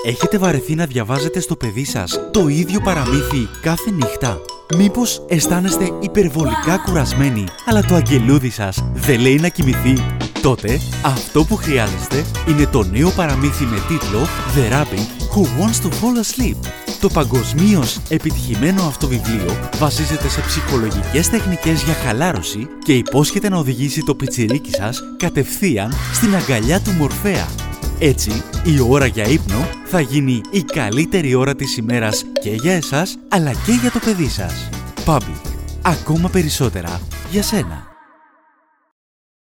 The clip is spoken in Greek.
Έχετε βαρεθεί να διαβάζετε στο παιδί σας το ίδιο παραμύθι κάθε νύχτα? Μήπως αισθάνεστε υπερβολικά κουρασμένοι, αλλά το αγγελούδι σας δεν λέει να κοιμηθεί? Τότε αυτό που χρειάζεστε είναι το νέο παραμύθι με τίτλο The Rabbit Who Wants to Fall Asleep. Το παγκοσμίως επιτυχημένο αυτό βιβλίο βασίζεται σε ψυχολογικές τεχνικές για χαλάρωση και υπόσχεται να οδηγήσει το πιτσιρίκι σας κατευθείαν στην αγκαλιά του Μορφέα. Έτσι, η ώρα για ύπνο θα γίνει η καλύτερη ώρα της ημέρας και για εσάς, αλλά και για το παιδί σας. Public. Ακόμα περισσότερα για σένα.